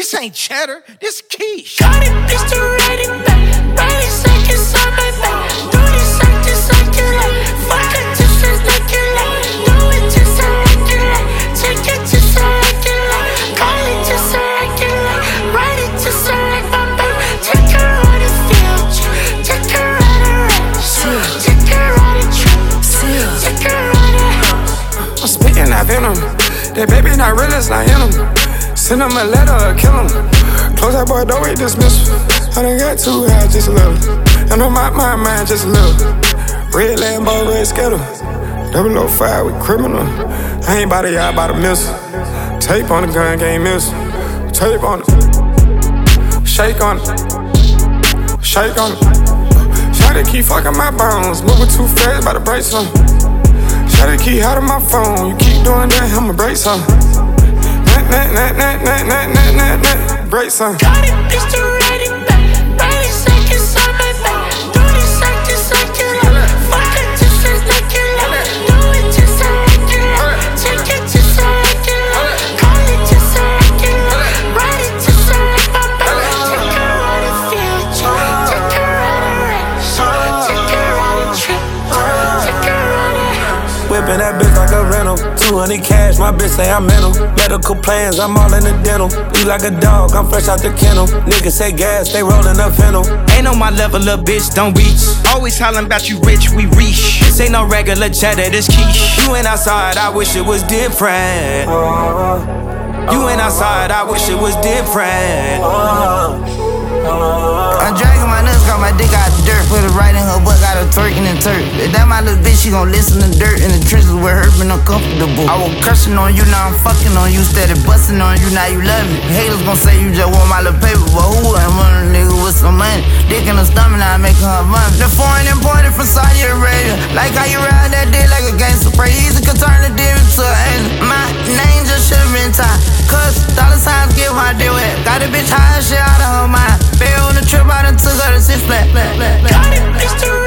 This ain't cheddar, this quiche. Got it, bitch, to ready back. 30 seconds on my back. Do this like this, like it like. Fuck it, just as like it like. Do it just like it like. Take it just like it like. Call it just like it like. Write it just like my back. Take her on the field. Take her on the range. Take her on the trip. Take her on the house. I'm speaking that venom. That baby not real, it's not in him. Send him a letter or kill him. Close that boy, don't wait dismissal. I done got too high, just a little. I know my mind, just a little. Red Lambo, red Skittle. 005 with criminal. I ain't by the y'all, by the missile. Tape on the gun, game missile. Tape on it. Shake on it. Shake on it. Shawty keep fucking my bones. Moving too fast, about to break some. Shawty keep hot on my phone. You keep doing that, I'ma break some. Break some. Got it, bitch, to ready back. 30 seconds on my back. Do this like this, like it like. Fuck it, just as like it like. Do it just like it like. Take it just like it like. Call it just like it like. Write it just like my back. Take her on the field. Take her on the range. Take her on the trip. Take her on the house. Whipping that bitch like a rental. 200 cash, my bitch say I'm mental. Medical plans, I'm all in the dental. You like a dog, I'm fresh out the kennel. Niggas say gas, they rolling up fennel. Ain't on my level, little bitch, don't reach. Always hollering about you rich, we reach. This ain't no regular cheddar, this quiche. You ain't outside, I wish it was different. You ain't outside, I wish it was different. I'm dragging my nuts, got my dick out the dirt. Put it right in her butt, got her twerking and turk. If that my little bitch, she gon' listen to dirt. In the trenches with her, been uncomfortable. I was cursing on you, now I'm fucking on you. Steady busting on you, now you love me. Haters gon' say you just want my little paper, but who ain't want a nigga with some money? Dick in her stomach, now I'm making her run. The foreign imported from Saudi Arabia. Like how you ride that dick like a gangster. Pray easy can turn the dick into an angel. My name just should've been tied. Cause dollar signs get my deal with. Got a bitch high as shit out of her mind. Bail on the trip, I done took her to 6 flat. Got it, bitch, to